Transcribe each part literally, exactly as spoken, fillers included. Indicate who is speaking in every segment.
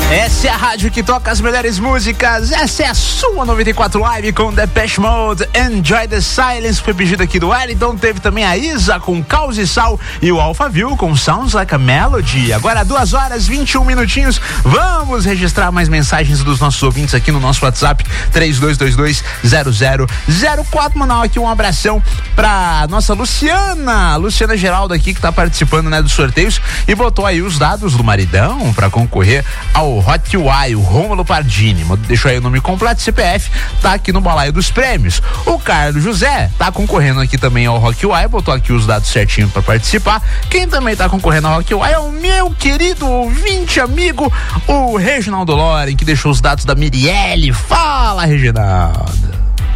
Speaker 1: Essa é a rádio que toca as melhores músicas. Essa é a sua noventa e quatro Live com Depeche Mode. Enjoy the Silence foi pedido aqui do Wellington. Teve também a Isa com Caos e Sal e o Alphaville com Sounds Like a Melody. Agora duas horas e vinte e um minutinhos. Vamos registrar mais mensagens dos nossos ouvintes aqui no nosso WhatsApp três dois dois dois zero zero zero quatro. Mandar aqui um abração pra nossa Luciana, Luciana Geraldo aqui, que tá participando, né, dos sorteios e botou aí os dados do maridão pra concorrer ao Hot Wire, o Rômulo Pardini. Deixou aí o nome completo, C P F, tá aqui no balaio dos prêmios. O Carlos José tá concorrendo aqui também ao Rock Wire, botou aqui os dados certinho pra participar. Quem também tá concorrendo ao Rock Wire é o meu querido ouvinte amigo, o Reginaldo Loren, que deixou os dados da Mirielle. Fala, Reginaldo.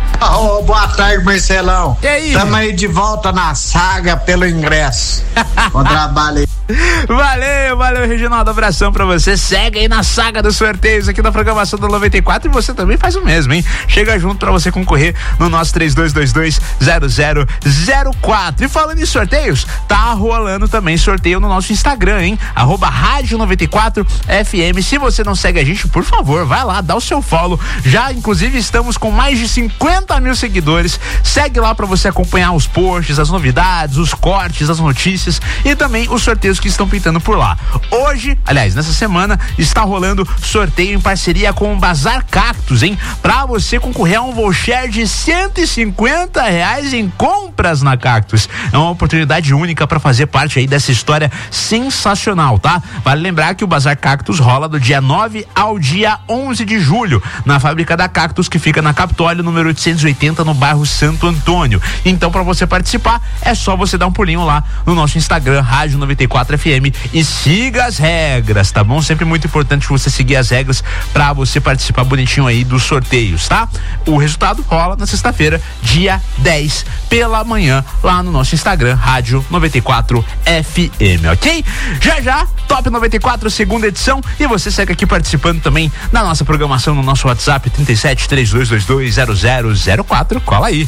Speaker 2: Oh, boa tarde, Marcelão.
Speaker 1: E aí?
Speaker 2: Tamo aí de volta na saga pelo ingresso. Bom trabalho aí.
Speaker 1: Valeu, valeu, Reginaldo. Abração pra você. Segue aí na saga dos sorteios aqui da programação da noventa e quatro e você também faz o mesmo, hein? Chega junto pra você concorrer no nosso três dois dois dois zero zero zero quatro. E falando em sorteios, tá rolando também sorteio no nosso Instagram, hein? Arroba Rádio noventa e quatro F M. Se você não segue a gente, por favor, vai lá, dá o seu follow. Já, inclusive, estamos com mais de cinquenta mil seguidores. Segue lá pra você acompanhar os posts, as novidades, os cortes, as notícias e também os sorteios que estão pintando por lá. Hoje, aliás, nessa semana, está rolando sorteio em parceria com o Bazar Cactus, hein? Pra você concorrer a um voucher de cento e cinquenta reais em compras na Cactus. É uma oportunidade única para fazer parte aí dessa história sensacional, tá? Vale lembrar que o Bazar Cactus rola do dia nove ao dia onze de julho, na fábrica da Cactus, que fica na Capitólio, número oitocentos e oitenta, no bairro Santo Antônio. Então, para você participar, é só você dar um pulinho lá no nosso Instagram, Rádio noventa e quatro F M, e siga as regras, tá bom? Sempre muito importante você seguir as regras pra você participar bonitinho aí dos sorteios, tá? O resultado rola na sexta-feira, dia dez, pela manhã, lá no nosso Instagram, Rádio noventa e quatro F M, ok? Já já, Top noventa e quatro, segunda edição, e você segue aqui participando também da nossa programação no nosso WhatsApp trinta e sete, três dois dois dois zero zero zero quatro, cola aí.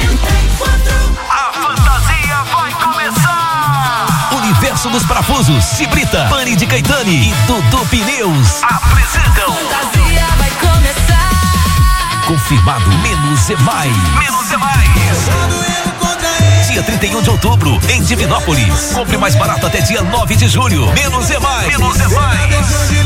Speaker 3: A fantasia vai começar! Universo dos Parafusos, Cibrita, Pani de Caetani e Dudu Pneus apresentam
Speaker 4: Fantasia vai começar.
Speaker 3: Confirmado, menos é mais. Menos é mais. Dia trinta e um de outubro, em Divinópolis. Compre mais barato até dia nove de julho. Menos é mais. Menos é mais.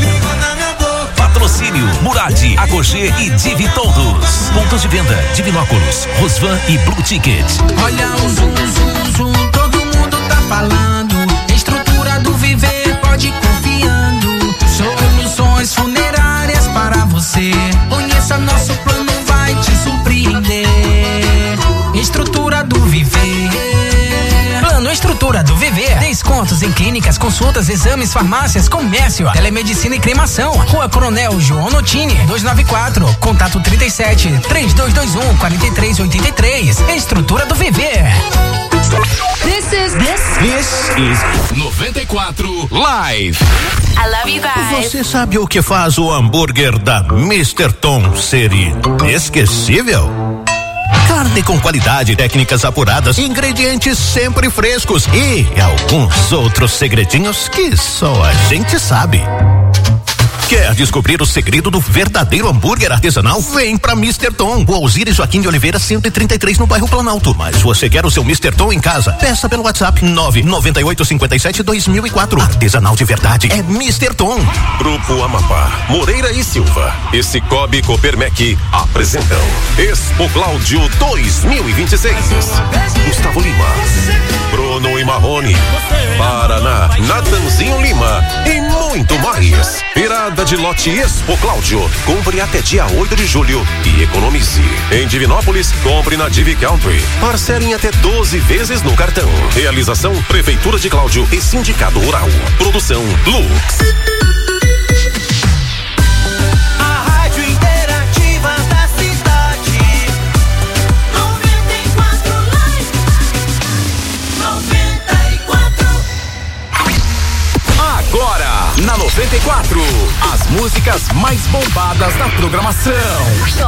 Speaker 3: Patrocínio Murad, Agogê e Divi Todos. Pontos de venda: Divinópolis, Rosvan e Blue Ticket.
Speaker 5: Olha o zoom, zoom, zoom, todo mundo tá falando. Estrutura do Viver, pode ir confiando. Soluções funerárias para você. Conheça nosso plano, vai te surpreender. Estrutura do Viver. Plano Estrutura do Viver. Descontos em clínicas, consultas, exames, farmácias, comércio, telemedicina e cremação. Rua Coronel João Notini, duzentos e noventa e quatro. Contato trinta e sete, três dois dois um, quatro três oito três. Estrutura do Viver.
Speaker 4: This is this.
Speaker 3: This is noventa e quatro Live.
Speaker 4: I love you guys.
Speaker 6: Você sabe o que faz o hambúrguer da mister Tom ser inesquecível? Carne com qualidade, técnicas apuradas, ingredientes sempre frescos e alguns outros segredinhos que só a gente sabe. Quer descobrir o segredo do verdadeiro hambúrguer artesanal? Vem pra mister Tom, o Alzire Joaquim de Oliveira cento e trinta e três, no bairro Planalto. Mas você quer o seu mister Tom em casa? Peça pelo WhatsApp nove nove oito cinco sete dois mil e quatro. Artesanal de verdade é mister Tom.
Speaker 7: Grupo Amapá, Moreira e Silva e Cicobi Copermec apresentam Expo Cláudio dois mil e vinte e seis. Gustavo Lima, Bruno e Marrone, Paraná, Natanzinho Lima e muito mais. Virada de lote Expo Cláudio. Compre até dia oito de julho e economize. Em Divinópolis, compre na Divi Country. Parcele em até doze vezes no cartão. Realização Prefeitura de Cláudio e Sindicato Rural. Produção Lux.
Speaker 3: Na noventa e quatro, as músicas mais bombadas da programação.
Speaker 4: Top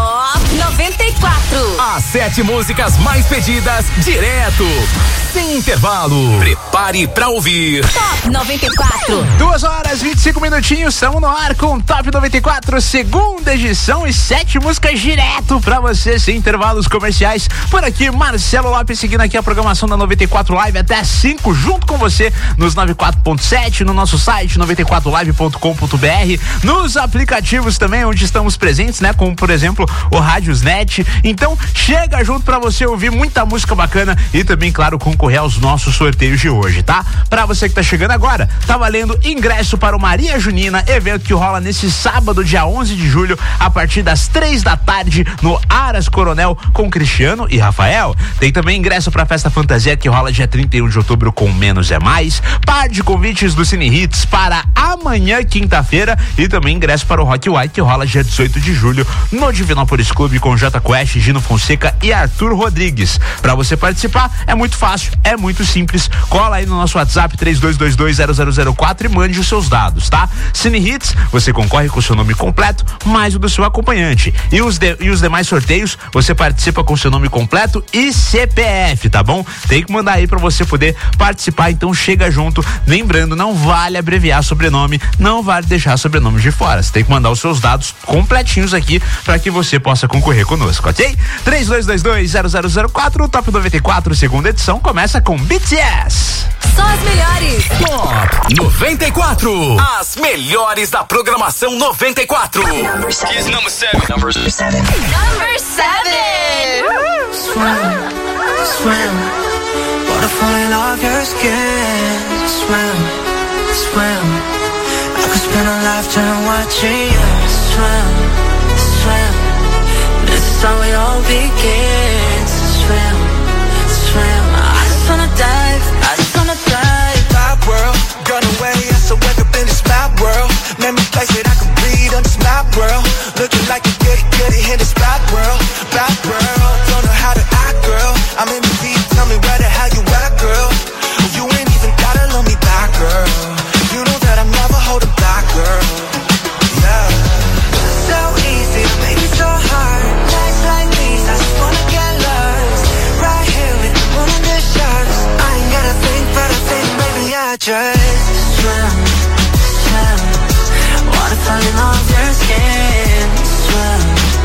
Speaker 4: noventa e quatro.
Speaker 3: As sete músicas mais pedidas direto, sem intervalo. Prepare pra ouvir.
Speaker 4: Top noventa e quatro.
Speaker 1: Duas horas, vinte e cinco minutinhos, estamos no ar com Top noventa e quatro, segunda edição e sete músicas direto pra você, sem intervalos comerciais. Por aqui, Marcelo Lopes, seguindo aqui a programação da noventa e quatro Live até cinco, junto com você nos noventa e quatro ponto sete, no nosso site noventa e quatro live ponto com ponto b r, nos aplicativos também, onde estamos presentes, né? Como, por exemplo, o Rádiosnet. Então, chega junto pra você ouvir muita música bacana e também, claro, concorrer aos nossos sorteios de hoje, tá? Pra você que tá chegando agora, tá valendo ingresso para o Maria Junina, evento que rola nesse sábado, dia onze de julho, a partir das três da tarde, no Aras Coronel, com Cristiano e Rafael. Tem também ingresso pra Festa Fantasia, que rola dia trinta e um de outubro, com Menos é Mais. Par de convites do Cine Hits para amanhã, quinta-feira, e também ingresso para o Rock White, que rola dia dezoito de julho, no Divinópolis Clube, com J Quest, Gino Fonseca e Arthur Rodrigues. Pra você participar, é muito fácil, é muito simples. Cola aí no nosso WhatsApp três dois dois dois zero zero zero quatro e mande os seus dados, tá? Cine Hits, você concorre com o seu nome completo, mais o do seu acompanhante. E os, de, e os demais sorteios, você participa com seu nome completo e C P F, tá bom? Tem que mandar aí pra você poder participar, então chega junto. Lembrando, não vale abreviar sobrenome, não vale deixar sobrenome de fora. Você tem que mandar os seus dados completinhos aqui para que você possa concorrer conosco, ok? três dois dois dois zero zero zero quatro, o Top noventa e quatro, segunda edição, começa com B T S.
Speaker 4: Só as melhores.
Speaker 3: Top noventa e quatro. As melhores da programação noventa e quatro.
Speaker 4: Number seven.
Speaker 3: Number seven.
Speaker 4: Number seven. Number seven.
Speaker 5: Swim, swim, waterfall off your skin. Swim, swim, I could spend a lifetime watching you swim, swim. This is how it all begins. Swim, swim, I just wanna dive, I just wanna dive. Bad world, gone away, I so wake up in this bad world. Let me place it, I can breathe on this bad world. Looking like a goody goody in this bad world, bad world. Don't know how to act, girl. I'm in the deep, tell me where the hell you at, girl. You ain't even gotta love me back, girl. You know that I'm never holding back, girl. Yeah. So easy, maybe so hard. Nights like these, I just wanna get lost. Right here with the moon and the stars. I ain't gotta think, but I think maybe I just swim, swim. Wanna fall in love with your skin. Swim,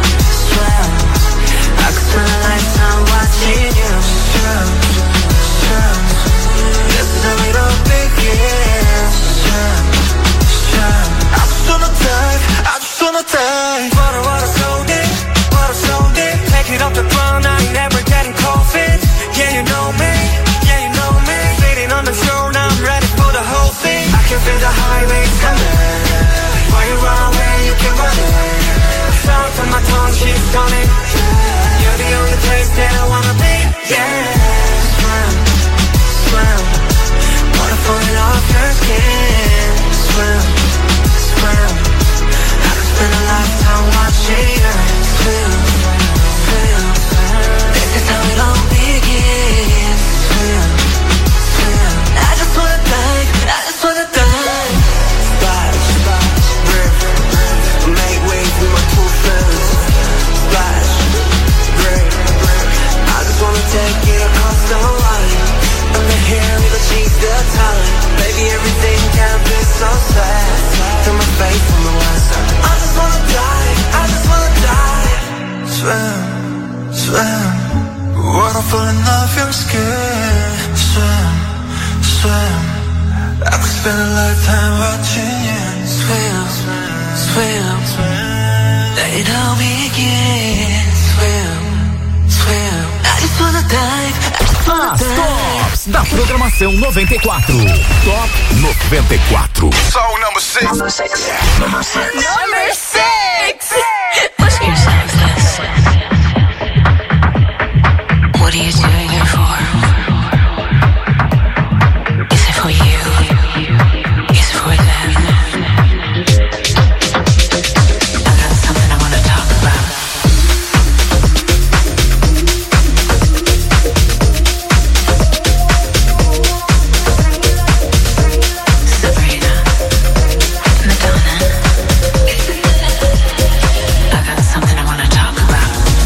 Speaker 5: swim. I could spend a lifetime watching you swim, swim. This is how it all begins. Swim, swim. I just wanna dive, I just wanna dive. Water, water so deep, water so deep. Take it off the ground, I ain't never getting cold feet. Yeah, you know me, yeah, you know me. Sitting on the throne, I'm ready for the whole thing. I can feel the highways coming. Why you run away, you can run it. Sound from my tongue, she's stunning. You're the only place that I wanna be, yeah. Swim, swim. Water falling off your skin. Swim, swim. I could spend a lifetime watching you swim, swim. This is how it all begins. Swim, swim. I just wanna dive, I just wanna dive. Splash, splash, rip, make waves with my two friends. Splash, rip, I just wanna take it across the line. I'm the hair with the cheese, the talent. Baby, everything can be so sad. To my face from the west. I just wanna die, I just wanna die. Swim, swim. Water falling off your skin. Swim, swim. I could spend a lifetime watching you swim, swim, swim. It all begins. Swim, swim. I just wanna dive, I just wanna
Speaker 3: As
Speaker 5: dive.
Speaker 3: tops da programação noventa e quatro. Top noventa e quatro.
Speaker 7: Song number six.
Speaker 4: Number six. Number six. Ask yourselves this. What are you doing it for? Is it for you? Is it for them? I got something I want to talk about. Sabrina, Madonna. I got something I want to talk about.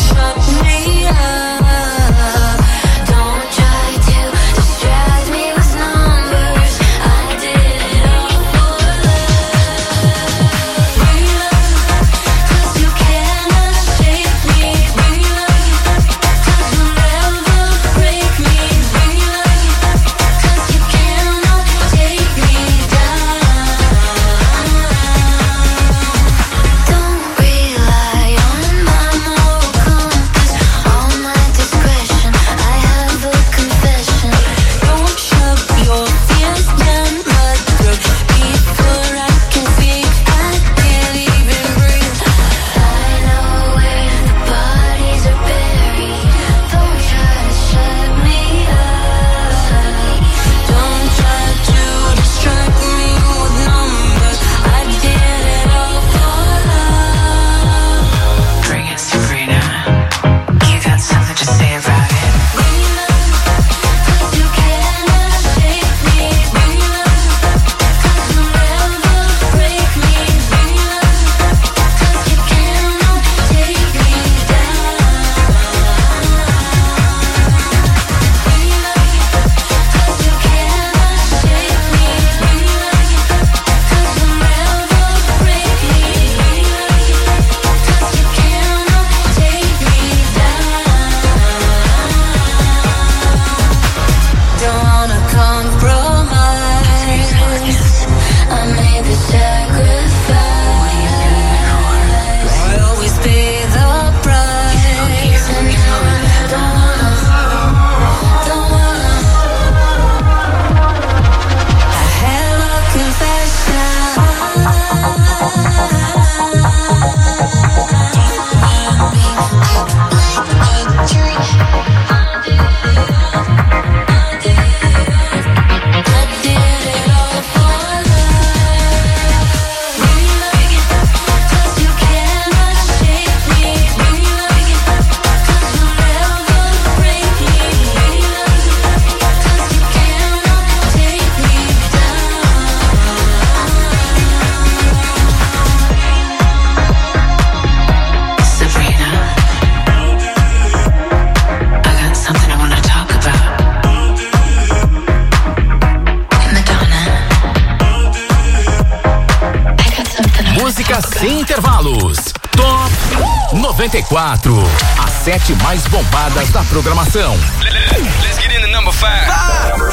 Speaker 3: Sem intervalos. Top noventa e quatro. As sete mais bombadas da programação.
Speaker 8: Let's get into number five.
Speaker 5: Number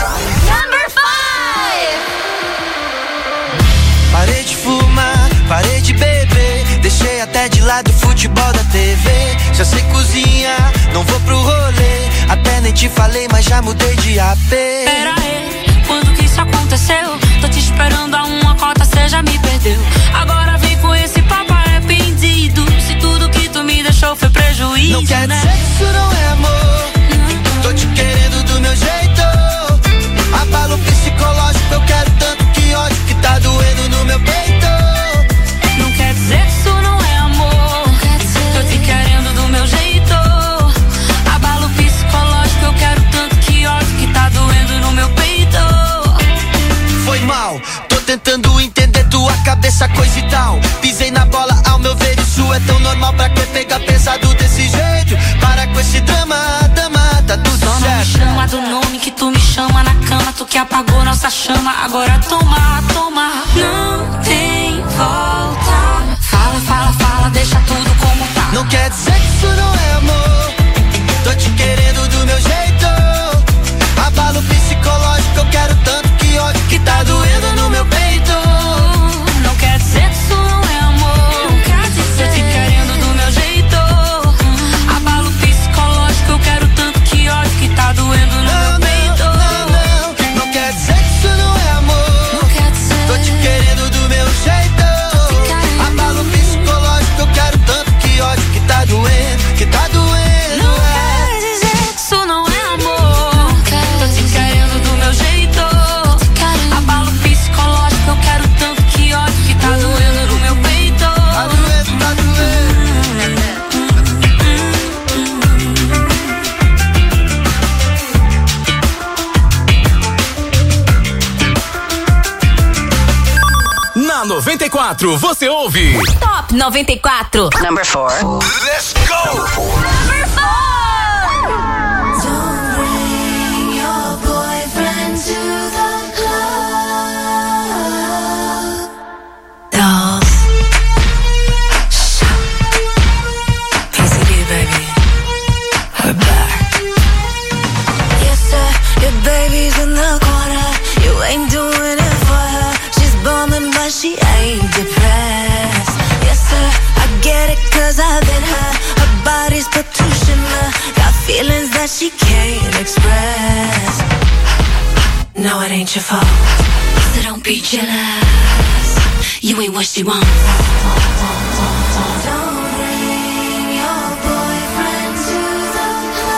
Speaker 5: five.
Speaker 9: Parei de fumar, parei de beber, deixei até de lado o futebol da T V. Já sei cozinhar, não vou pro rolê, até nem te falei, mas já mudei de A P.
Speaker 10: Pera aí, quando que isso aconteceu? Tô te esperando a uma cota, cê já me perdeu. Agora vem com esse papo arrependido, se tudo que tu me deixou foi prejuízo.
Speaker 9: Não quer
Speaker 10: né?
Speaker 9: dizer que isso não é amor, não. Tô te querendo do meu jeito. Abalo psicológico, eu quero tanto que ódio que tá doendo no meu peito.
Speaker 10: Não quer dizer que isso não é amor, tô te querendo do meu jeito. Abalo psicológico, eu quero tanto que ódio que tá doendo no meu peito.
Speaker 9: Foi mal, tô tentando entender tua cabeça, coisa e tal. Pisei na bola, ao meu ver isso é tão normal. Pra que pegar pesado desse jeito? Para com esse drama, dama, tá tudo
Speaker 10: Só
Speaker 9: certo.
Speaker 10: não me chama do nome que tu me chama na cama. Tu que apagou nossa chama, agora toma, toma. Não tem volta. Fala, fala, fala, deixa tudo como tá.
Speaker 9: Não quer dizer que isso não é amor, tô te querendo do meu jeito. Abalo psicológico, eu quero tanto que ódio que tá doendo no meu peito.
Speaker 10: Não quer dizer que isso não é amor, não quer dizer. Tô te querendo do meu jeito. Abalo psicológico, eu quero tanto que ódio que tá doendo no
Speaker 9: não,
Speaker 10: meu peito.
Speaker 9: Não, não, não, não quer dizer que isso não é amor,
Speaker 10: não quer dizer.
Speaker 9: Tô te querendo do meu jeito. Abalo psicológico, eu quero tanto que ódio que tá doendo, que tá
Speaker 3: noventa e quatro, você ouve
Speaker 11: Top noventa e quatro.
Speaker 4: Number four.
Speaker 3: Let's go!
Speaker 11: Number four.
Speaker 10: Don't bring your boyfriend to the club.
Speaker 11: Dolls. P C D, baby. We're back.
Speaker 10: Yes, sir, your baby's in the corner. You ain't doing it for her. She's bumming, but she ain't depressed. Yes, sir, I get it, cause I've been her. Her body's put to shimmer. Got feelings that she can't express. No, it ain't your fault, so don't be jealous. You ain't what she wants. Don't bring your boyfriend to the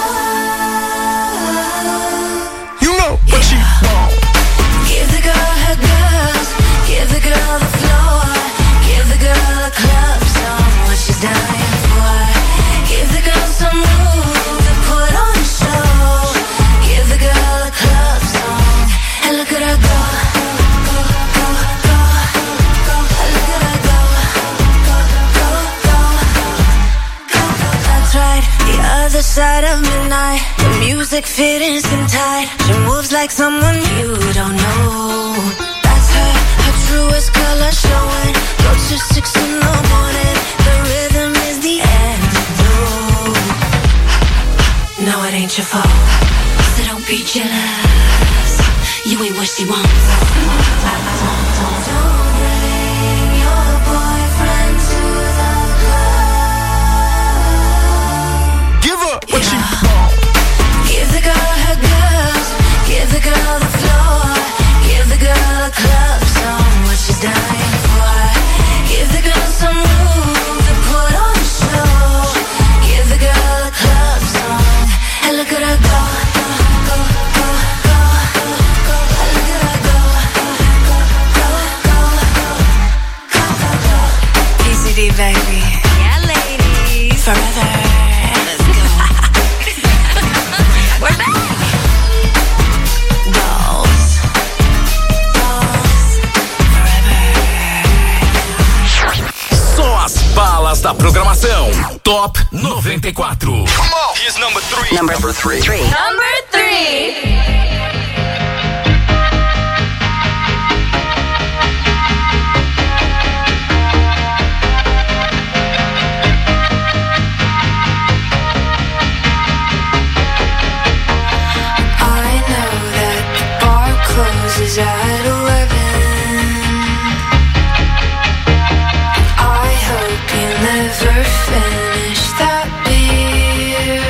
Speaker 10: club.
Speaker 2: You know what she want.
Speaker 10: Give the girl her girls, give the girl the floor, give the girl a club song, what she's dying for. Give the girl some room to put on a show. Give the girl a club song, and look at her go, go, go, go, go. And look at her go, go, go, go, go, go. That's right, the other side of midnight. The music fitting skin tight. She moves like someone you don't know. That's her, her truest color showing. Go to six in the morning. The rhythm is the antidote. No, it ain't your fault, so don't be jealous. You ain't what she wants. Don't bring your boyfriend to the club.
Speaker 2: Give her what she
Speaker 10: Yeah.
Speaker 2: want.
Speaker 10: Give the girl her girls, give the girl the floor, give the girl a club song, what she's dying for. Give the girl some room to put on a show. Give the girl a club song, and look at her go, go, go, go, go, go. And look at her go, go, go, go, go, go, go.
Speaker 11: P C D, baby. Yeah, ladies. Forever. Let's go. We're back. Dolls. Dolls.
Speaker 3: Só as balas da programação. Top noventa e quatro.
Speaker 8: Here's number three.
Speaker 4: Number three. three.
Speaker 11: Number three.
Speaker 10: I know that the bar closes at eleven. I hope you never finish that beer.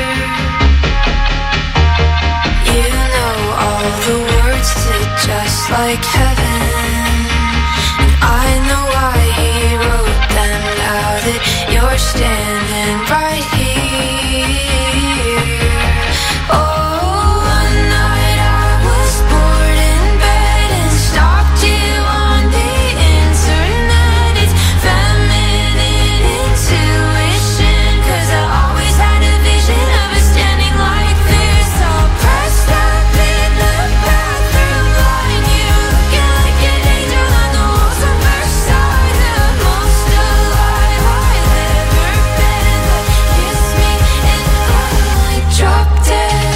Speaker 10: You know all the words to Just Like Heaven. And I know why he wrote them now that you're standing right here. Oh, one night I was bored in bed and stalked you on the internet. It's feminine intuition, 'cause I always had a vision of us standing like this, all pressed up in the bathroom line. You looking like an angel on the walls of Versailles, the most alive I've ever been. But kiss me and I'm like drop dead.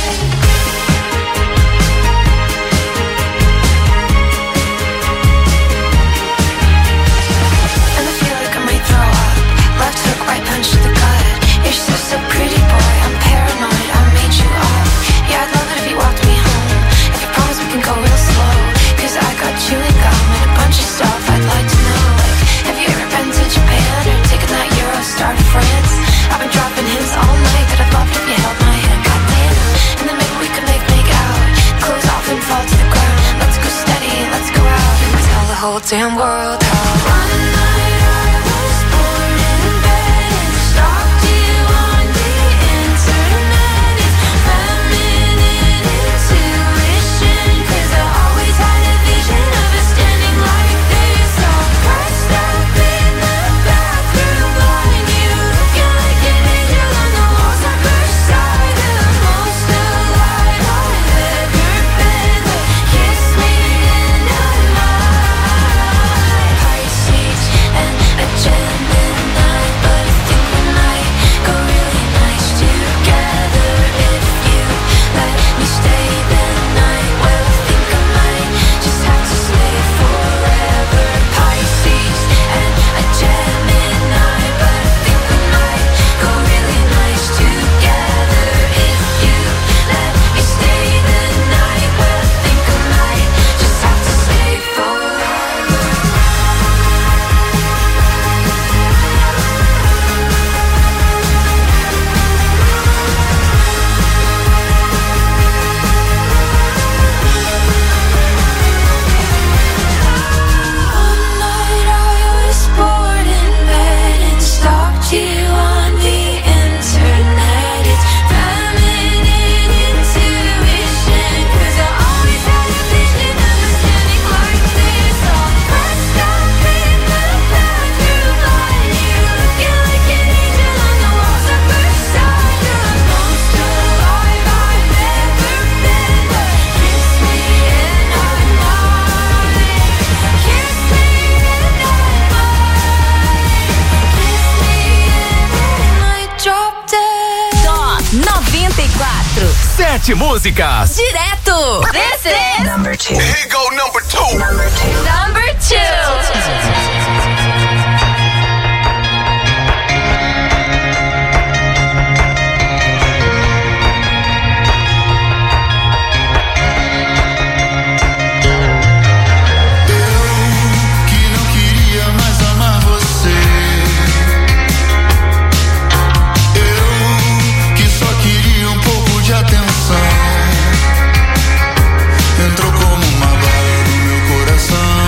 Speaker 10: And I feel like I might throw up. Left hook, right punch to the gut. You're so, so pretty, boy. I'm paranoid. I made you up. Yeah, I'd love it if you walked me home. If you promise we can go real slow. 'Cause I got chewing gum and a bunch of stuff I'd like to know. Like, have you ever been to Japan or taken that Eurostar to France? I've been dropping hints all night that I'd love it if you held my hand. Goddamn. And then maybe we could make make out. Clothes off and fall to the ground. Let's go steady, let's go out and tell the whole damn world how. One night I was bored in bed and stalked you on the internet. It's feminine intuition, 'cause I always had a vision of us standing like this, all pressed up in the bathroom line. You looking like an angel on the walls of Versailles, the most alive I've ever been. But kiss me and I'm
Speaker 3: Sete músicas.
Speaker 12: Direto. This is
Speaker 13: number two.
Speaker 7: Here go number two.
Speaker 12: Number two. Number two.
Speaker 14: Entrou como uma bala no meu coração.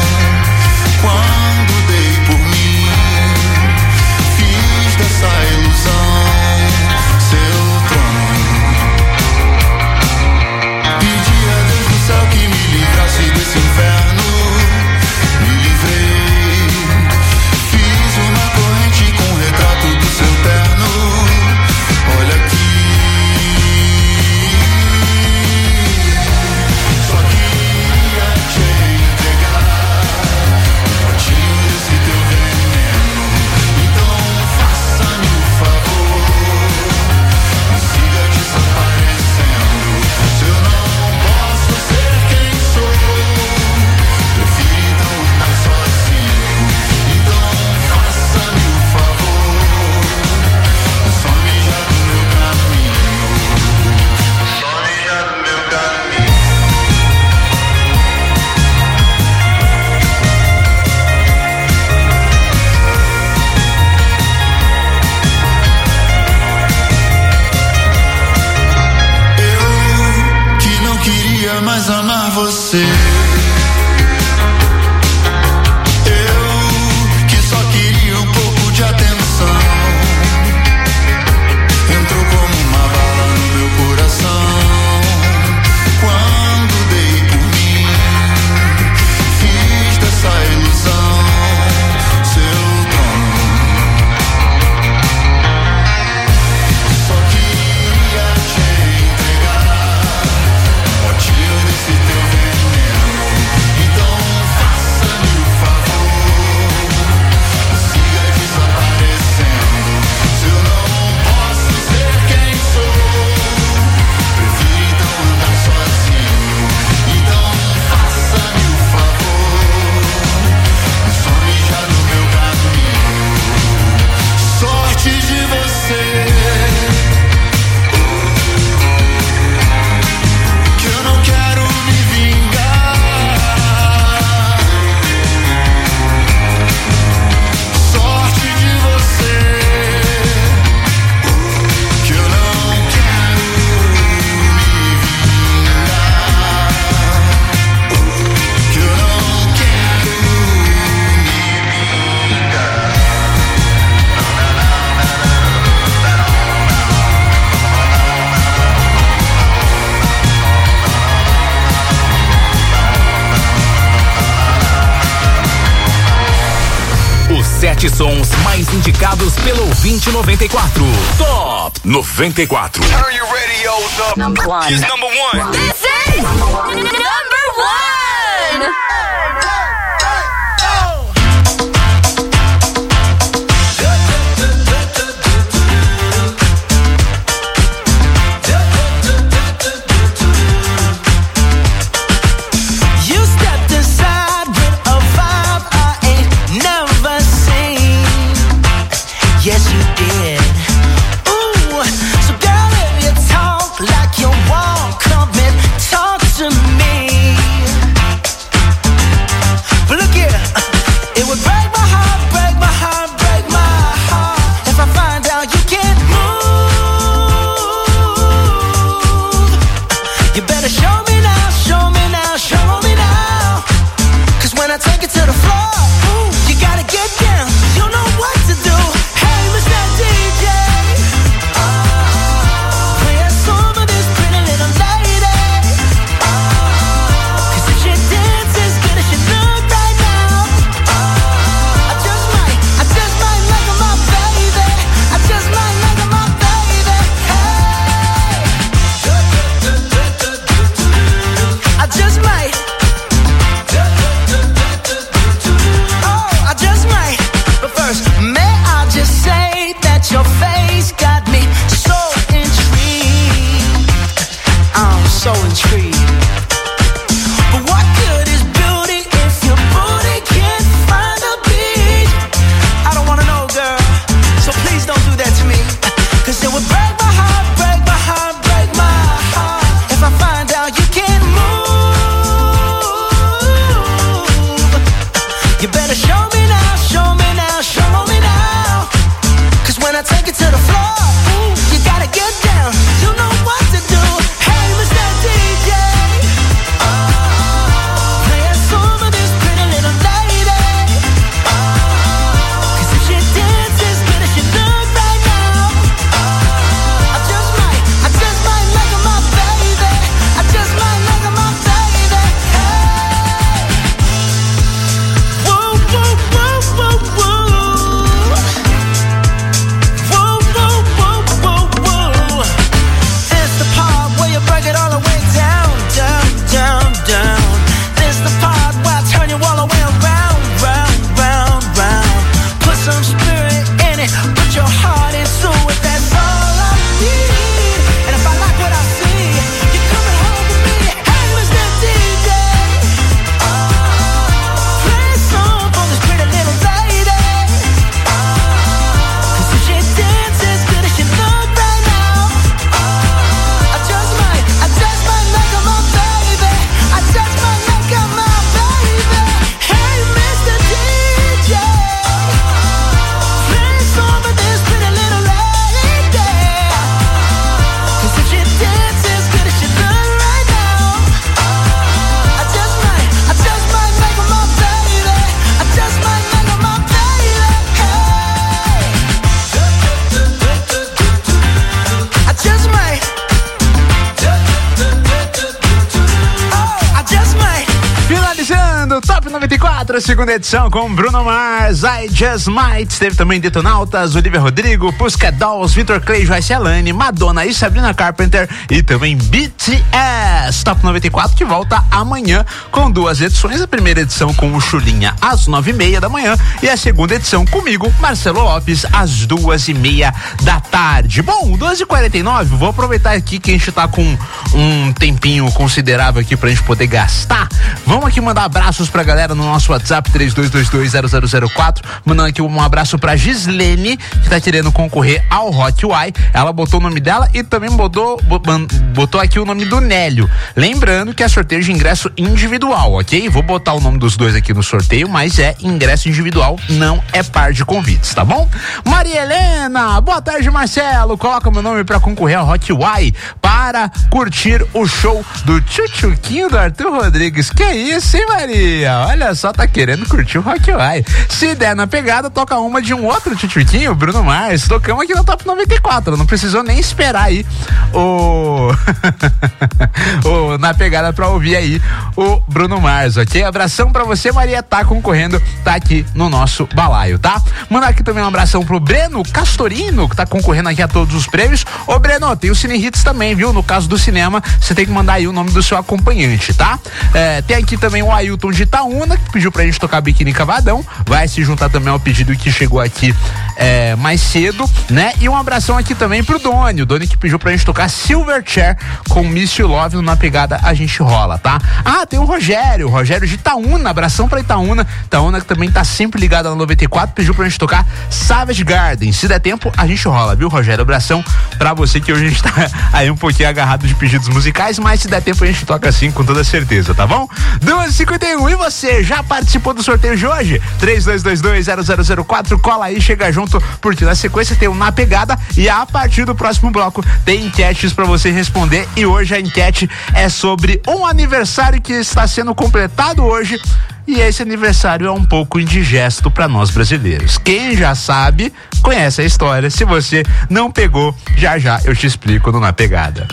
Speaker 14: Quando dei por mim, fiz dessa ilusão seu trono. Pedi a Deus do céu que me livrasse desse inferno. Me livrei. Fiz uma corrente com o retrato do seu terno. Olha aqui. Mais amar você. Eu que só queria um pouco de atenção. Entrou como uma bala no meu coração. Quando dei por mim, fiz dessa ilusão seu trono. Só queria te entregar um potinho desse teu veneno. Então faça-me o favor, siga desaparecendo. Se eu não posso ser quem sou, prefiro então andar sozinho. Então faça-me o favor, some já do meu caminho. Sorte de você, que eu não quero me vingar. Sorte de você, que eu não quero me vingar. Que eu não quero me vingar.
Speaker 3: Os sete sons mais indicados pelo ouvinte noventa e quatro. Top noventa e quatro.
Speaker 7: Turn your radios up.
Speaker 12: Number one.
Speaker 7: Here's number one.
Speaker 12: This is number one.
Speaker 5: You stepped aside with a vibe I ain't never seen. Yes, you did. Ooh, so girl, if you talk like you walk, come and talk to me. a tree. But what good is beauty if your booty can't find a beat? I don't wanna know, girl, so please don't do that to me. Cause it would break my heart, break my heart, break my heart if I find out you can't move. You better show me now, show me now, show me now. Cause when I take it to the floor, ooh, you gotta get down. You know what to do. Hey, Mister D J, oh, play a song for this pretty little lady. Oh, cause if she dances as good as she look right now, oh, I just might, I just might make her my baby. I just might make her my baby. Hey, woo, woo, woo, woo, woo. Woo, woo, woo, woo, woo. It's the part where you break it all the way down, down, down, down. It's the part where I turn you all the way around, round, round, round. Put some spirit in it, put your heart into it, that's all I need. And if I like what I see, you're coming home with me. Hey, Mister D J, oh, play a song for this pretty little lady. Oh, cause if she dances as good as she look right now, oh, I just might, I just might make her my baby. I just might make her my baby. Hey, Mister D J, play a song for this pretty little lady. Cause if she dances as good as she look right now, oh, I just might, I just might make her my baby. I just might make her my baby. Hey, I just might. Oh, I just might.
Speaker 1: Finalizando o Top noventa e quatro, segunda edição com Bruno Mars, I Just Might. Teve também Detonautas, Olivia Rodrigo, Pussycat Dolls, Victor Clay, Joyce Alane, Madonna e Sabrina Carpenter e também B T S. Top noventa e quatro que volta amanhã com duas edições. A primeira edição com o Chulinha às nove e meia da manhã e a segunda edição comigo, Marcelo Lopes, às duas e meia da tarde. Bom, doze e quarenta e nove, vou aproveitar aqui que a gente tá com um tempinho considerável aqui pra gente poder gastar. Vamos aqui mandar abraços pra galera no nosso WhatsApp três dois dois dois zero zero zero quatro, mandando aqui um abraço pra Gislene, que tá querendo concorrer ao Hot Uai. Ela botou o nome dela e também botou, botou aqui o nome do Nélio. Lembrando que é sorteio de ingresso individual, ok? Vou botar o nome dos dois aqui no sorteio, mas é ingresso individual, não é par de convites, tá bom? Maria Helena, boa tarde, Marcelo. Coloca meu nome pra concorrer ao Hot Uai para curtir o show do Tchutchuquinho do Arthur Rodrigues. Que isso, hein, Maria? Olha só, tá querendo curtir o Rock Uai. Se der na pegada, toca uma de um outro Tchutchuquinho, Bruno Mars. Tocamos aqui no Top noventa e quatro. Não precisou nem esperar aí o... o na pegada pra ouvir aí o Bruno Mars, ok? Abração pra você, Maria. Tá concorrendo, tá aqui no nosso balaio, tá? Mandar aqui também um abração pro Breno Castorino, que tá concorrendo aqui a todos os prêmios. Ô, Breno, tem o Cine Hits também, viu? No caso do cinema, você tem que mandar aí o nome do seu acompanhante, tá? É, tem aqui também o Ailton de Itaúna, que pediu pra gente tocar Biquíni Cavadão. Vai se juntar também ao pedido que chegou aqui é, mais cedo, né? E um abração aqui também pro Doni, o Doni que pediu pra gente tocar Silverchair com Miss You Love. Na pegada a gente rola, tá? Ah, tem o Rogério, o Rogério de Itaúna, abração pra Itaúna. Itaúna que também tá sempre ligada na noventa e quatro, pediu pra gente tocar Savage Garden. Se der tempo, a gente rola, viu, Rogério? Abração pra você, que hoje a gente tá aí um pouquinho agarrado de pedidos musicais, mas se der tempo a gente toca assim com toda certeza, tá bom? duas e cinquenta e um, e você já participou do sorteio de hoje? três dois dois dois zero zero zero quatro, cola aí, chega junto, porque na sequência tem um Na Pegada e a partir do próximo bloco tem enquetes pra você responder, e hoje a enquete é sobre um aniversário que está sendo completado hoje. E esse aniversário é um pouco indigesto para nós brasileiros. Quem já sabe, conhece a história. Se você não pegou, já já eu te explico no Na Pegada.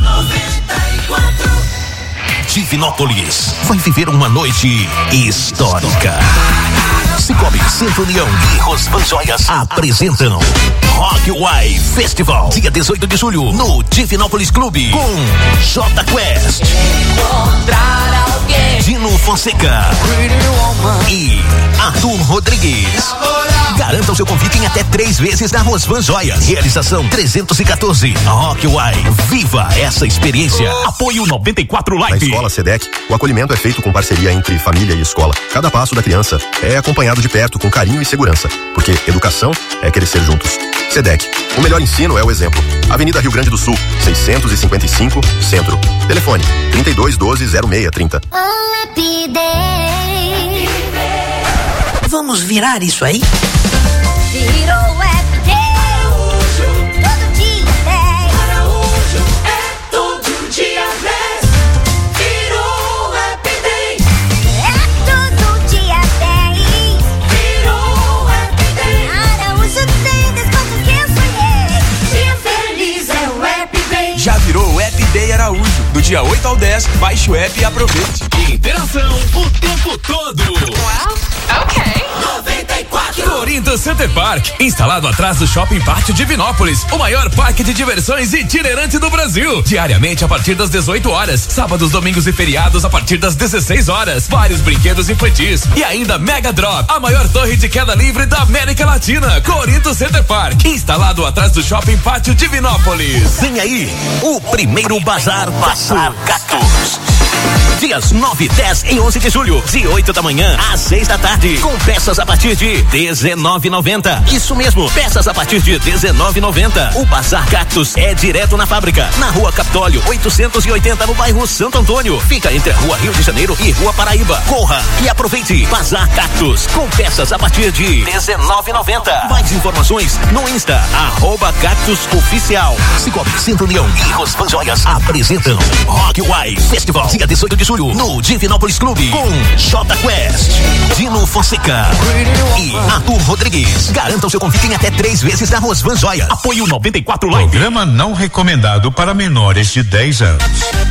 Speaker 6: Divinópolis vai viver uma noite histórica. Cicobi, Centro União e Rosvan Joias apresentam Rock Uai Festival, dia dezoito de julho, no Divinópolis Clube, com J Quest,
Speaker 12: Encontrar alguém,
Speaker 6: Dino Fonseca e Arthur Rodrigues. Garanta o seu convite em até três vezes na Rosvan Joias. Realização trezentos e quatorze. Rockway. Viva essa experiência. Apoio noventa e quatro Live.
Speaker 13: Na escola SEDEC, o acolhimento é feito com parceria entre família e escola. Cada passo da criança é acompanhado de perto com carinho e segurança, porque educação é crescer juntos. SEDEC, o melhor ensino é o exemplo. Avenida Rio Grande do Sul, seiscentos e cinquenta e cinco, Centro. Telefone trinta e dois doze, zero seis trinta.
Speaker 15: Vamos virar isso aí?
Speaker 16: Virou Happy Day. Todo dia dez. Araújo é todo dia dez. Virou Happy Day. É todo dia dez. Virou Happy Day. Araújo tem desconto que eu sonhei. Dia feliz é o Happy Day.
Speaker 17: Já virou o Happy Day Araújo. Do dia oito ao dez, baixe o app e aproveite.
Speaker 3: Interação o tempo todo.
Speaker 11: Well, ok.
Speaker 16: noventa e quatro.
Speaker 3: Corinthians Center Park, instalado atrás do Shopping Pátio Divinópolis, o maior parque de diversões itinerante do Brasil. Diariamente a partir das dezoito horas, sábados, domingos e feriados a partir das dezesseis horas. Vários brinquedos infantis e ainda Mega Drop, a maior torre de queda livre da América Latina. Corinthians Center Park, instalado atrás do Shopping Pátio Divinópolis.
Speaker 6: Vem aí o primeiro Bazar Bazar Cactus. Dias nove, dez e onze de julho, de oito da manhã às seis da tarde, com peças a partir de dezenove e noventa. Isso mesmo, peças a partir de dezenove e noventa. O Bazar Cactus é direto na fábrica, na Rua Capitólio, oitocentos e oitenta, no bairro Santo Antônio. Fica entre a Rua Rio de Janeiro e Rua Paraíba. Corra e aproveite. Bazar Cactus, com peças a partir de dezenove e noventa. Mais informações no Insta, arroba Cactus Oficial. Cicobi, Centro União e Rosvan Joias apresentam Rockway Festival, dia dezoito de julho, no Divinópolis Clube, com J Quest, Dino Fonseca e Arthur Rodrigues. Garanta o seu convite em até três vezes na Rosvan Joias. Apoio noventa e quatro Live.
Speaker 18: Programa não recomendado para menores de dez anos.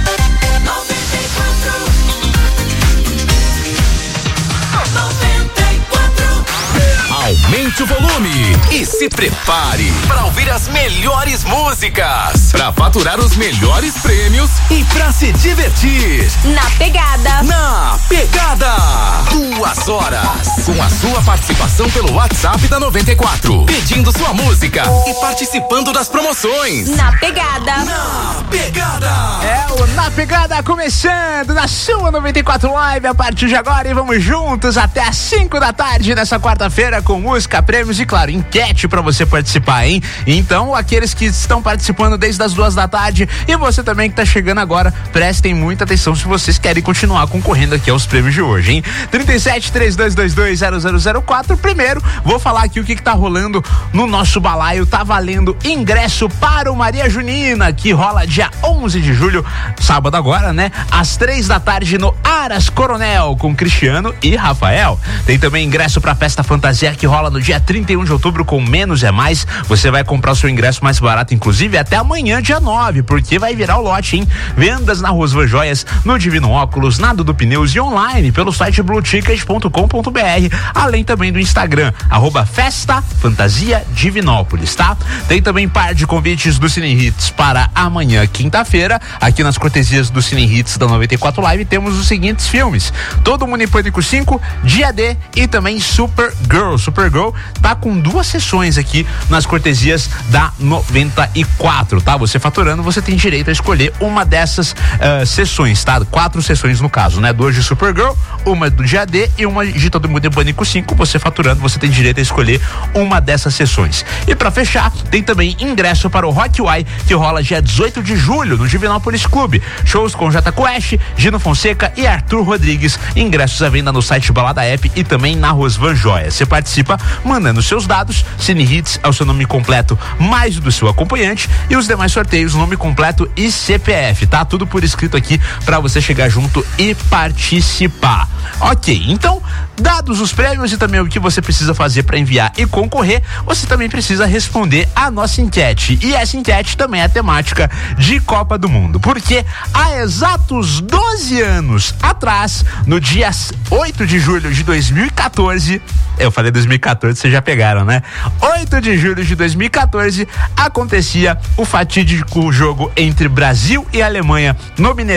Speaker 3: Aumente o volume e se prepare para ouvir as melhores músicas, para faturar os melhores prêmios e para se divertir.
Speaker 11: Na pegada.
Speaker 3: Na pegada. Duas horas com a sua participação pelo WhatsApp da noventa e quatro, pedindo sua música e participando das promoções.
Speaker 11: Na pegada.
Speaker 3: Na pegada.
Speaker 1: É o Na Pegada começando na sua noventa e quatro Live a partir de agora e vamos juntos até às cinco da tarde nessa quarta-feira com música, prêmios e, claro, enquete pra você participar, hein? Então, aqueles que estão participando desde as duas da tarde e você também que tá chegando agora, prestem muita atenção se vocês querem continuar concorrendo aqui aos prêmios de hoje, hein? trinta e sete, três dois dois dois, zero zero zero quatro. Primeiro, vou falar aqui o que que tá rolando no nosso balaio. Tá valendo ingresso para o Maria Junina, que rola dia onze de julho, sábado agora, né? Às três da tarde no Aras Coronel, com Cristiano e Rafael. Tem também ingresso pra Festa Fantasia, que rola no dia trinta e um de outubro com Menos é Mais. Você vai comprar o seu ingresso mais barato, inclusive até amanhã, dia nove, porque vai virar o lote, hein? Vendas na Rosvan Joias, no Divino Óculos, na Dudu Pneus e online pelo site blue ticket ponto com ponto b r, além também do Instagram, arroba Festa Fantasia Divinópolis, tá? Tem também par de convites do Cine Hits para amanhã, quinta-feira, aqui nas cortesias do Cine Hits da noventa e quatro Live, temos os seguintes filmes: Todo Mundo em Pânico cinco, Dia D e também Supergirl. Supergirl tá com duas sessões aqui nas cortesias da noventa e quatro, tá? Você faturando, você tem direito a escolher uma dessas uh, sessões, tá? Quatro sessões no caso, né? Duas de Supergirl, uma do Dia D e uma de Todo Mundo em Pânico cinco. Você faturando, você tem direito a escolher uma dessas sessões. E pra fechar, tem também ingresso para o Rockway, que rola dia dezoito de julho no Divinópolis Clube. Shows com J Quest, Gino Fonseca e Arthur Rodrigues. Ingressos à venda no site Balada App e também na Rosvan Joias. Você participa mandando seus dados, Cine Hits é o seu nome completo mais o do seu acompanhante e os demais sorteios, nome completo e C P F, tá? Tudo por escrito aqui pra você chegar junto e participar. Ok, então, dados os prêmios e também o que você precisa fazer para enviar e concorrer, você também precisa responder a nossa enquete. E essa enquete também é a temática de Copa do Mundo, porque há exatos doze anos atrás, no dia oito de julho de dois mil e quatorze, eu falei dois mil e quatorze, vocês já pegaram, né? oito de julho de dois mil e quatorze, acontecia o fatídico jogo entre Brasil e Alemanha no Mineirão,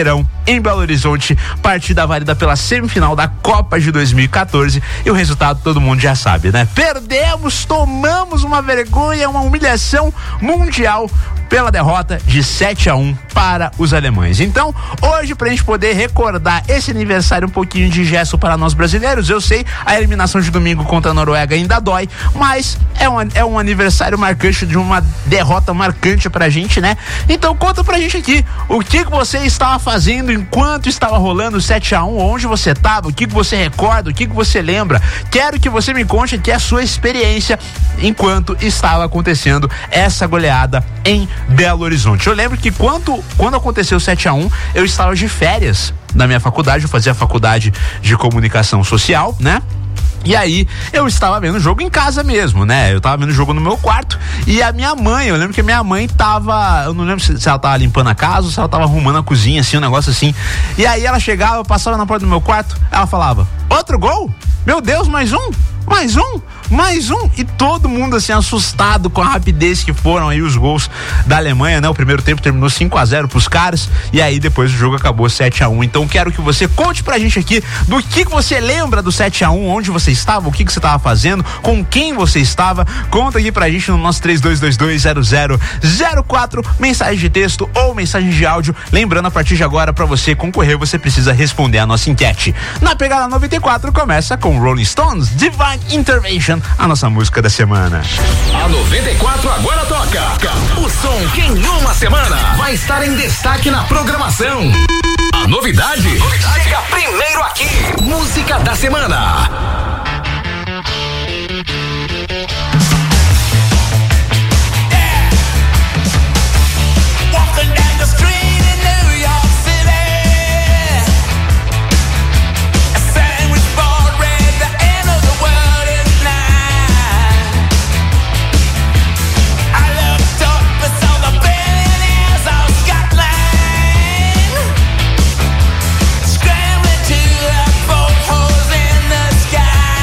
Speaker 1: em Belo Horizonte, partida válida pela semifinal da Copa de dois mil e quatorze, e o resultado todo mundo já sabe, né? Perdemos, tomamos uma vergonha, uma humilhação mundial pela derrota de sete a um para os alemães. Então, hoje, pra gente poder recordar esse aniversário um pouquinho de gesto para nós brasileiros, eu sei, a eliminação de domingo contra a Noruega ainda dói, mas é um, é um aniversário marcante de uma derrota marcante pra gente, né? Então, conta pra gente aqui, o que que você estava fazendo enquanto estava rolando o sete a um, onde você estava, o que que você recorda, o que que você lembra? Quero que você me conte aqui a sua experiência enquanto estava acontecendo essa goleada em Belo Horizonte. Eu lembro que quando, quando aconteceu o sete a um, eu estava de férias na minha faculdade, eu fazia faculdade de comunicação social, né? E aí, eu estava vendo o jogo em casa mesmo, né? Eu tava vendo o jogo no meu quarto e a minha mãe, eu lembro que a minha mãe tava, eu não lembro se, se ela tava limpando a casa ou se ela tava arrumando a cozinha, assim, um negócio assim. E aí ela chegava, passava na porta do meu quarto, ela falava, outro gol? Meu Deus, mais um? Mais um? Mais um? E todo mundo assim assustado com a rapidez que foram aí os gols da Alemanha, né? O primeiro tempo terminou cinco a zero pros caras e aí depois o jogo acabou sete a um. Então quero que você conte pra gente aqui do que, que você lembra do sete a um, onde você estava, o que que você estava fazendo, com quem você estava. Conta aqui pra gente no nosso três dois dois dois zero zero zero quatro, mensagem de texto ou mensagem de áudio. Lembrando, a partir de agora, pra você concorrer, você precisa responder a nossa enquete. Na Pegada noventa e quatro começa com Rolling Stones, Divine Intervention, a nossa música da semana.
Speaker 3: A noventa e quatro agora toca o som que em uma semana vai estar em destaque na programação. A novidade, novidade chega primeiro aqui. Música da semana.
Speaker 5: Scrambling to a boat holes in the sky.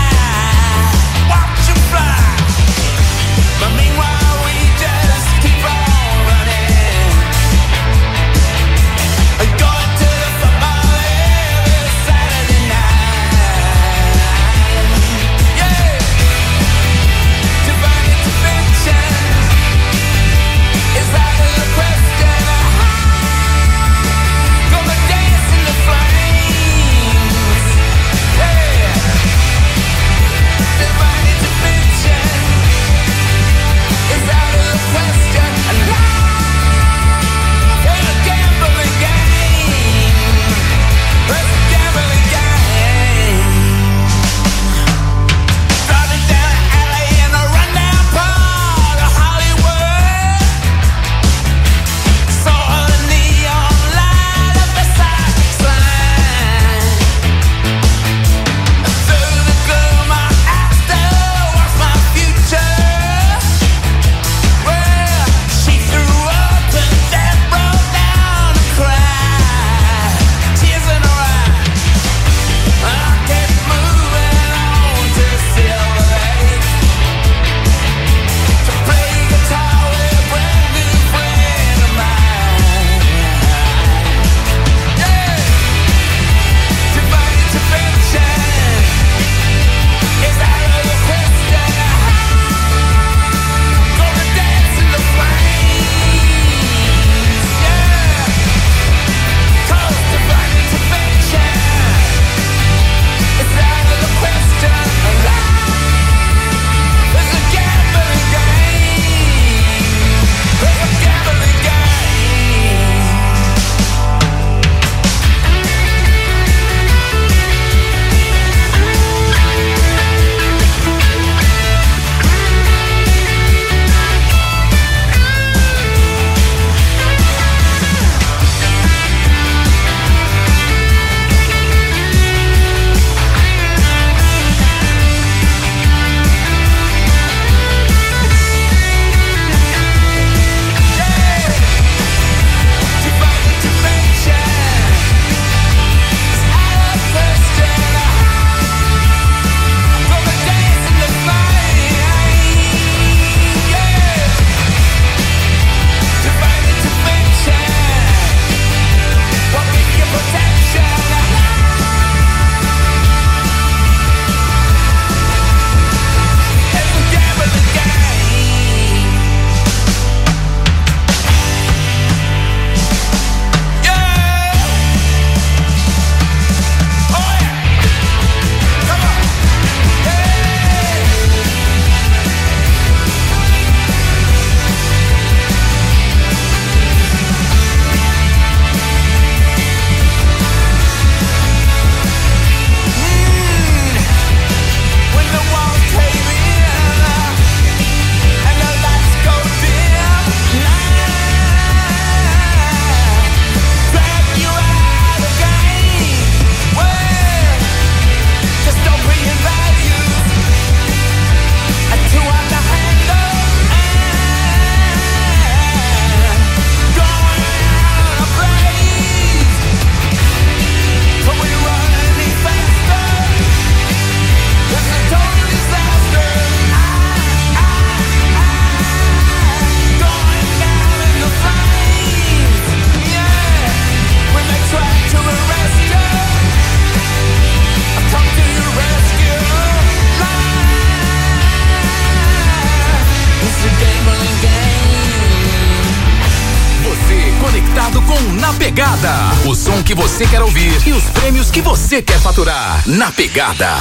Speaker 3: Na Pegada, o som que você quer ouvir e os prêmios que você quer faturar. Na Pegada.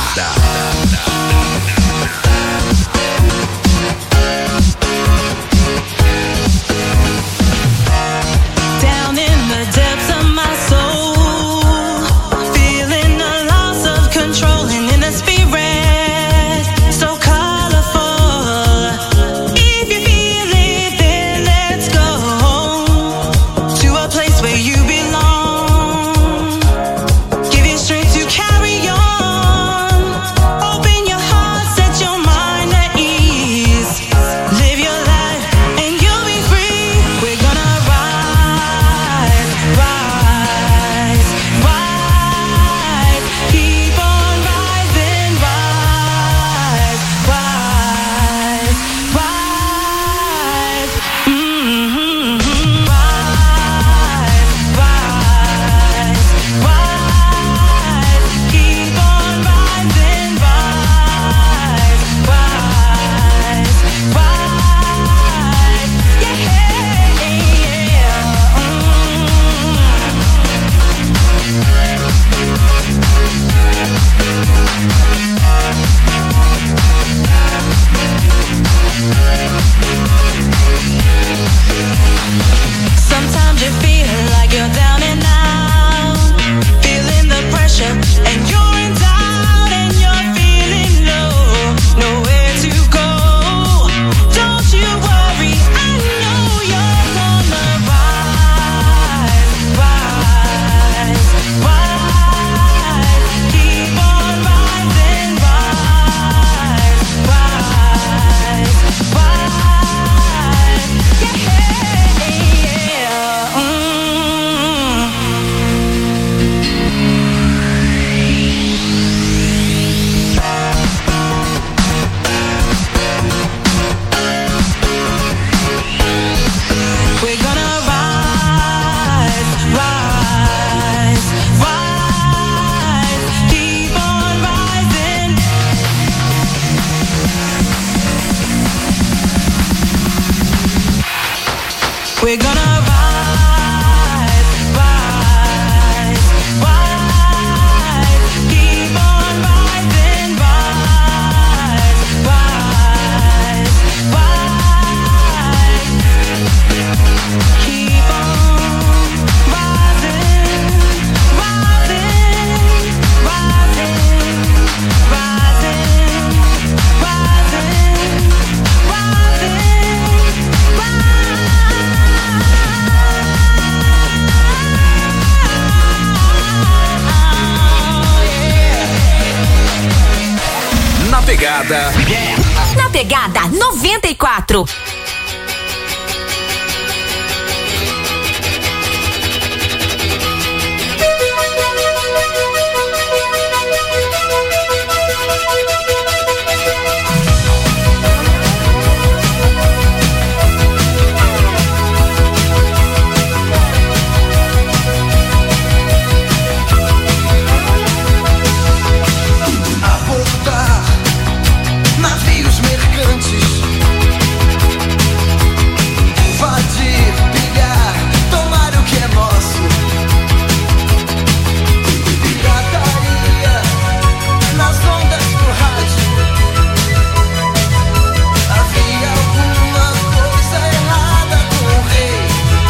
Speaker 5: Down in the depths of my soul, feeling the loss of control and in the spirit, so colorful. If you feel it, then let's go to a place where you belong. Give you strength to carry on. Open your heart, set your mind at ease. Live your life and you'll be free. We're gonna rise, rise, rise. Keep on rising, rise, rise, rise. Mm-hmm. Rise, rise, rise. Keep on rising, rise, rise, rise. Yeah, yeah. Sometimes you feel like you're down and out, feeling the pressure, and you're in doubt, and you're feeling low, nowhere to go. Don't you worry, I know you're gonna rise, rise, rise. Keep on rising, rise, rise, rise. Yeah, mm. We're gonna rise, rise, rise. Keep on rising. We're gonna rise, rise, rise. Keep on rising, rise, rise, rise. Keep on rising, rising, rising, rising, rising,
Speaker 3: Na Pegada.
Speaker 15: Na Pegada noventa e quatro.
Speaker 14: Aportar navios mercantes, invadir, pilhar, tomar o que é nosso. Pirataria nas ondas do rádio. Havia alguma coisa errada com o rei.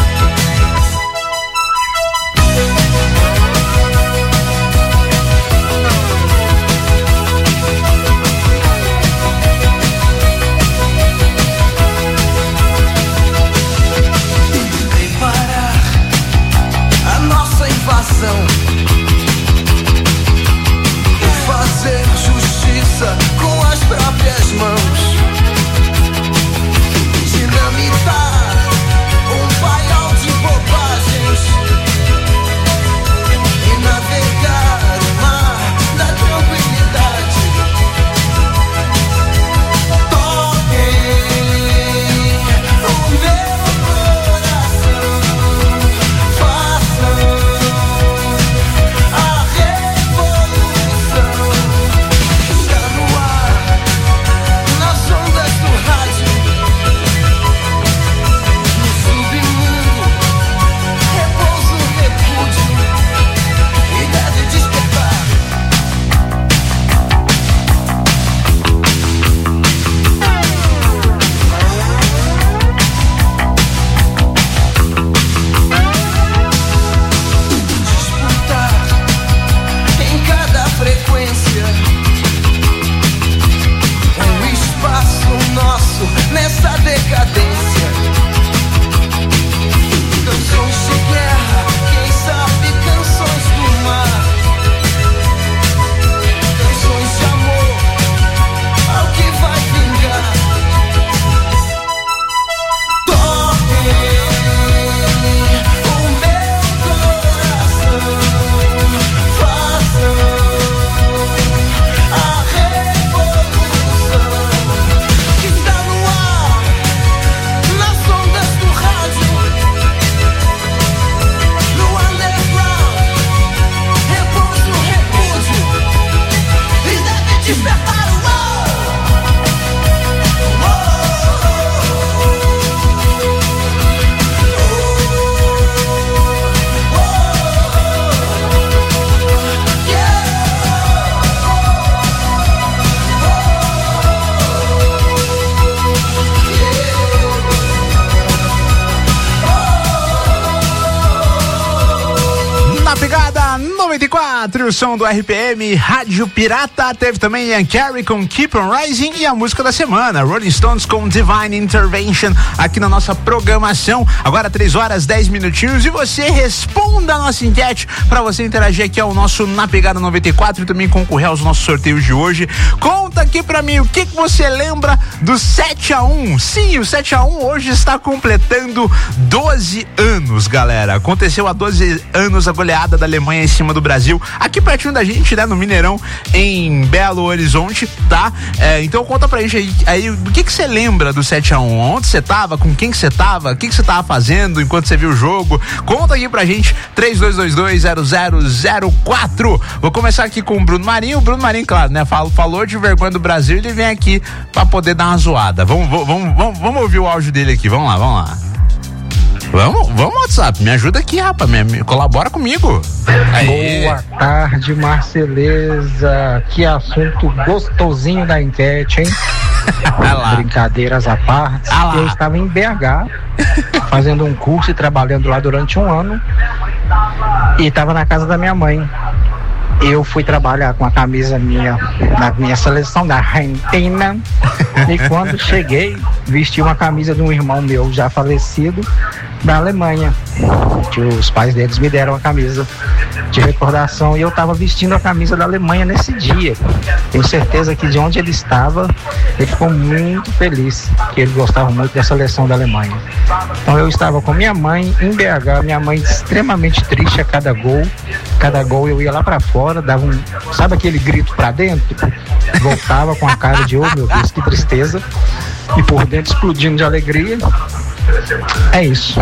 Speaker 14: Preparar a nossa invasão e fazer justiça com as próprias mãos. Dinamitar um paiol de bobagens e navegar o mar da tranquilidade. Toquem o meu coração, façam
Speaker 1: Na pegada noventa e quatro, o som do R P M, Rádio Pirata. Teve também Ian Carey com Keep on Rising e a música da semana, Rolling Stones com Divine Intervention, aqui na nossa programação. Agora três horas, dez minutinhos e você responda a nossa enquete para você interagir aqui ao nosso Na Pegada noventa e quatro e também concorrer aos nossos sorteios de hoje. Conta aqui pra mim o que, que você lembra do sete a um. Sim, o sete a um hoje está completando doze anos, galera. Aconteceu há doze anos a goleada da Alemanha em cima do Brasil, aqui pertinho da gente, né, no Mineirão, em Belo Horizonte, tá? É, então conta pra gente aí, aí do que que você lembra do sete a um, onde você tava, com quem que você tava, o que que você tava fazendo enquanto você viu o jogo, conta aqui pra gente, três dois dois dois, zero zero zero quatro. Vou começar aqui com o Bruno Marinho, o Bruno Marinho, claro, né, falou, falou de vergonha do Brasil, ele vem aqui pra poder dar uma zoada. Vamos, vamos, vamos, vamos ouvir o áudio dele aqui, vamos lá, vamos lá. Vamos, vamos WhatsApp, me ajuda aqui, rapaz, me, me colabora comigo. Aê.
Speaker 19: Boa tarde, Marceleza, que assunto gostosinho da enquete, hein? Brincadeiras à parte, eu estava em B H, fazendo um curso e trabalhando lá durante um ano, e estava na casa da minha mãe. Eu fui trabalhar com a camisa minha, na minha seleção da Argentina, e quando cheguei, vesti uma camisa de um irmão meu já falecido, da Alemanha, que os pais deles me deram a camisa de recordação, e eu estava vestindo a camisa da Alemanha nesse dia. Tenho certeza que de onde ele estava, ele ficou muito feliz, que ele gostava muito da seleção da Alemanha. Então eu estava com minha mãe em B H, minha mãe extremamente triste a cada gol, cada gol eu ia lá pra fora, dava um, sabe aquele grito pra dentro? Voltava com a cara de, oh meu Deus, que tristeza, e por dentro explodindo de alegria. É isso.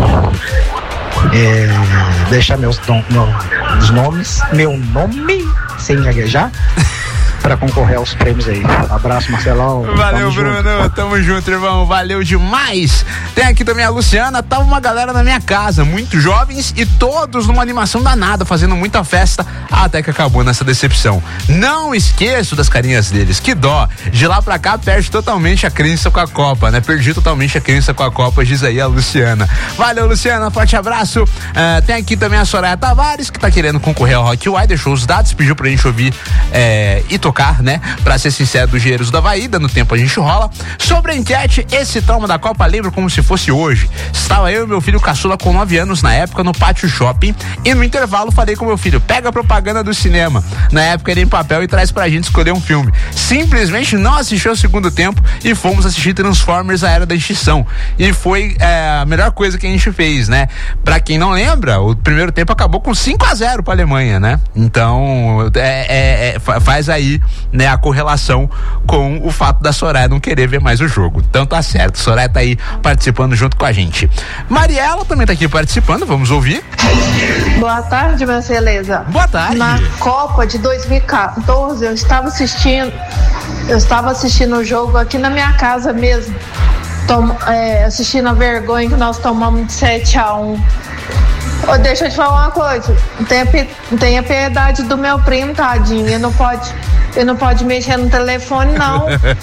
Speaker 19: É, deixar meus, nom, meus nomes, meu nome, sem gaguejar, para concorrer aos prêmios aí. Um abraço, Marcelão.
Speaker 1: Valeu, tamo Bruno. Junto. Tamo junto, irmão. Valeu demais. Tem aqui também a Luciana. Tava uma galera na minha casa, muito jovens e todos numa animação danada, fazendo muita festa, até que acabou nessa decepção. Não esqueço das carinhas deles. Que dó. De lá pra cá, perde totalmente a crença com a Copa, né? Perdi totalmente a crença com a Copa, diz aí a Luciana. Valeu, Luciana. Forte abraço. Uh, tem aqui também a Soraya Tavares, que tá querendo concorrer ao Rock Why, deixou os dados, pediu pra gente ouvir é, e tocar, né? Pra ser sincero, dos Engenheiros do Havaí, no tempo a gente rola. Sobre a enquete, esse trauma da Copa lembro como se fosse hoje. Estava eu e meu filho caçula com nove anos na época no Pátio Shopping e no intervalo falei com meu filho, pega a propaganda do cinema. Na época era em papel e traz pra gente escolher um filme. Simplesmente não assistiu o segundo tempo e fomos assistir Transformers A Era da Extinção. E foi é, a melhor coisa que a gente fez, né? Pra quem não lembra, o primeiro tempo acabou com cinco a zero pra Alemanha, né? Então, é, é, é, faz aí, né, a correlação com o fato da Soraya não querer ver mais o jogo. Então tá certo, Soraya tá aí participando junto com a gente. Mariela também tá aqui participando, vamos ouvir.
Speaker 20: Boa tarde, Marceleza.
Speaker 1: Boa tarde.
Speaker 20: Na Copa de dois mil e quatorze, eu estava assistindo, eu estava assistindo o jogo aqui na minha casa mesmo, Tom, é, assistindo a vergonha que nós tomamos de sete a um. Oh, deixa eu te falar uma coisa, não tenha, não tenha piedade do meu primo, tadinho, ele não pode, ele não pode mexer no telefone, não.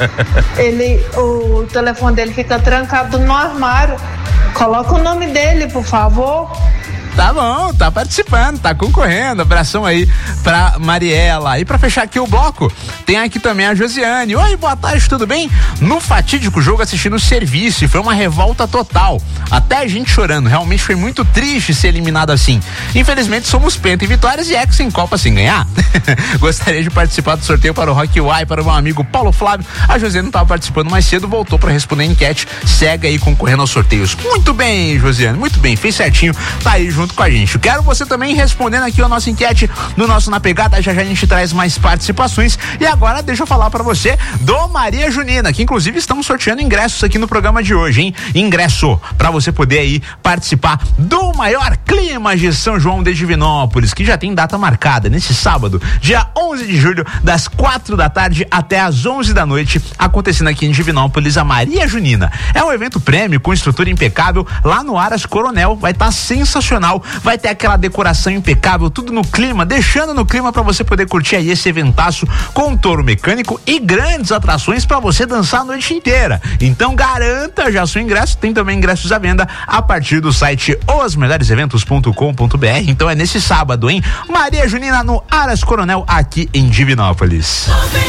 Speaker 20: Ele, o telefone dele fica trancado no armário. Coloca o nome dele, por favor.
Speaker 1: Tá bom, tá participando, tá concorrendo. Abração aí pra Mariela. E pra fechar aqui o bloco, tem aqui também a Josiane. Oi, boa tarde, tudo bem? No fatídico jogo assistindo o serviço, foi uma revolta total. Até a gente chorando, realmente foi muito triste ser eliminado assim. Infelizmente somos penta em vitórias e ex em Copa sem ganhar. Gostaria de participar do sorteio para o Rock Why, para o meu amigo Paulo Flávio. A Josiane não tava participando mais cedo, voltou pra responder a enquete. Segue aí concorrendo aos sorteios. Muito bem, Josiane, muito bem, fez certinho, tá aí junto com a gente. Quero você também respondendo aqui a nossa enquete no nosso Na Pegada. Já já a gente traz mais participações. E agora deixa eu falar pra você do Maria Junina, que inclusive estamos sorteando ingressos aqui no programa de hoje, hein? Ingresso pra você poder aí participar do maior clima de São João de Divinópolis, que já tem data marcada nesse sábado, dia onze de julho, das quatro da tarde até as onze da noite, acontecendo aqui em Divinópolis, a Maria Junina. É um evento prêmio com estrutura impecável lá no Aras Coronel. Vai estar tá sensacional. Coronel. Vai ter aquela decoração impecável, tudo no clima, deixando no clima para você poder curtir aí esse eventaço com touro mecânico e grandes atrações para você dançar a noite inteira. Então garanta já seu ingresso, tem também ingressos à venda a partir do site os melhores eventos ponto com ponto b r. Então é nesse sábado, hein? Maria Junina no Aras Coronel, aqui em Divinópolis.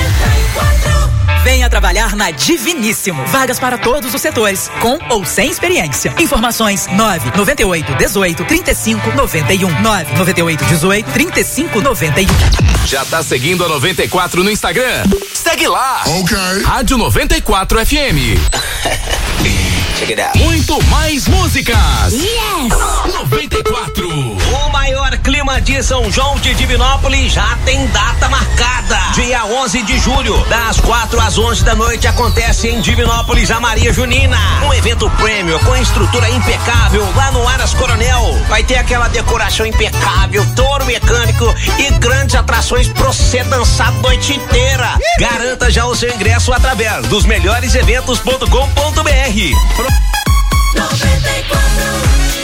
Speaker 21: Venha trabalhar na Diviníssimo. Vagas para todos os setores, com ou sem experiência. Informações nove nove oito dezoito trinta e cinco noventa e um. nove nove oito dezoito trinta e cinco noventa e um.
Speaker 3: Já tá seguindo a noventa e quatro no Instagram? Segue lá.
Speaker 14: Ok.
Speaker 3: Rádio noventa e quatro F M.
Speaker 9: Check it out.
Speaker 3: Muito mais músicas.
Speaker 15: Yes.
Speaker 3: noventa e quatro.
Speaker 22: O maior clima de São João de Divinópolis já tem data marcada. Dia onze de julho, das quatro às onze da noite, acontece em Divinópolis a Maria Junina. Um evento prêmio com estrutura impecável lá no Aras Coronel. Vai ter aquela decoração impecável, touro mecânico e grandes atrações pra você dançar a noite inteira. Garanta já o seu ingresso através dos melhores eventos ponto com ponto b r.
Speaker 16: noventa e quatro.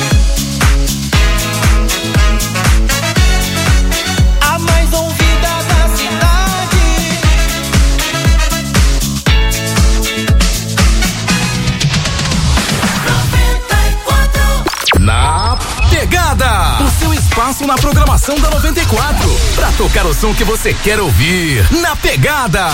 Speaker 5: A mais ouvida da cidade.
Speaker 16: noventa e quatro.
Speaker 3: Na Pegada, o seu espaço na programação da noventa e quatro, pra tocar o som que você quer ouvir. Na Pegada.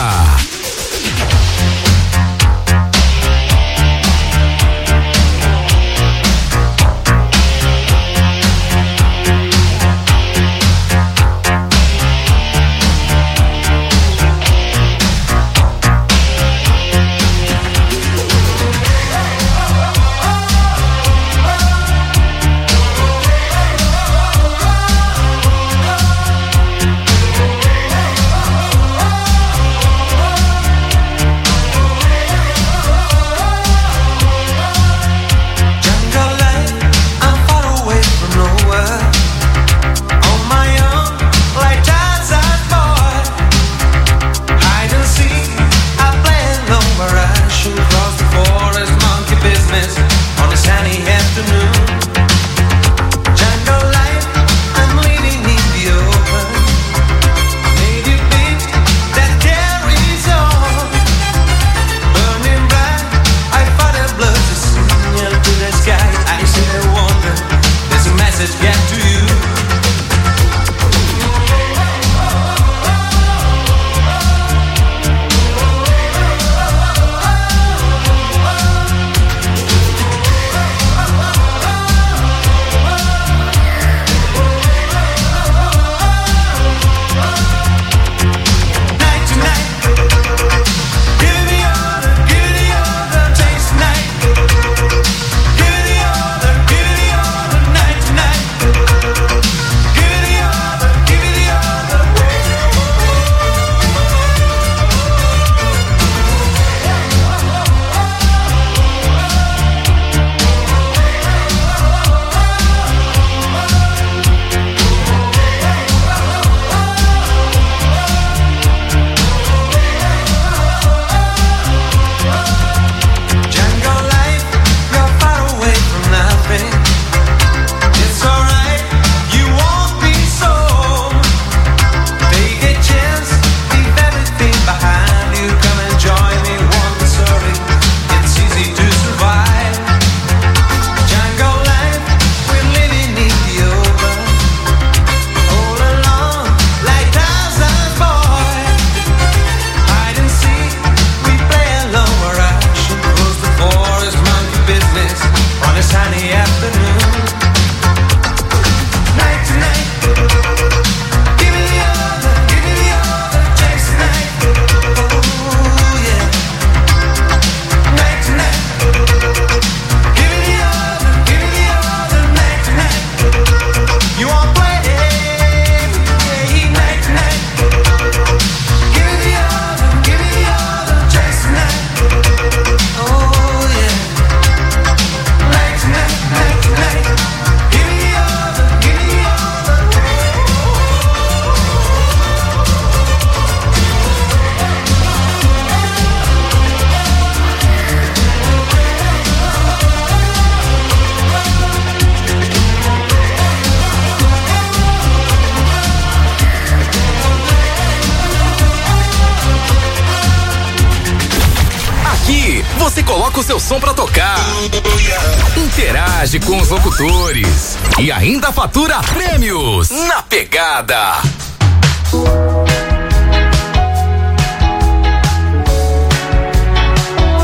Speaker 3: você coloca o seu som pra tocar, interage com os locutores e ainda fatura prêmios na Pegada.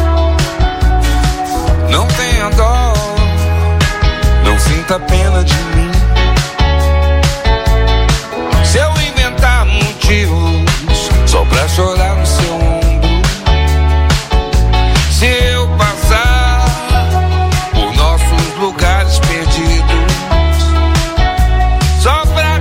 Speaker 2: Não tenha dó, não sinta pena de mim.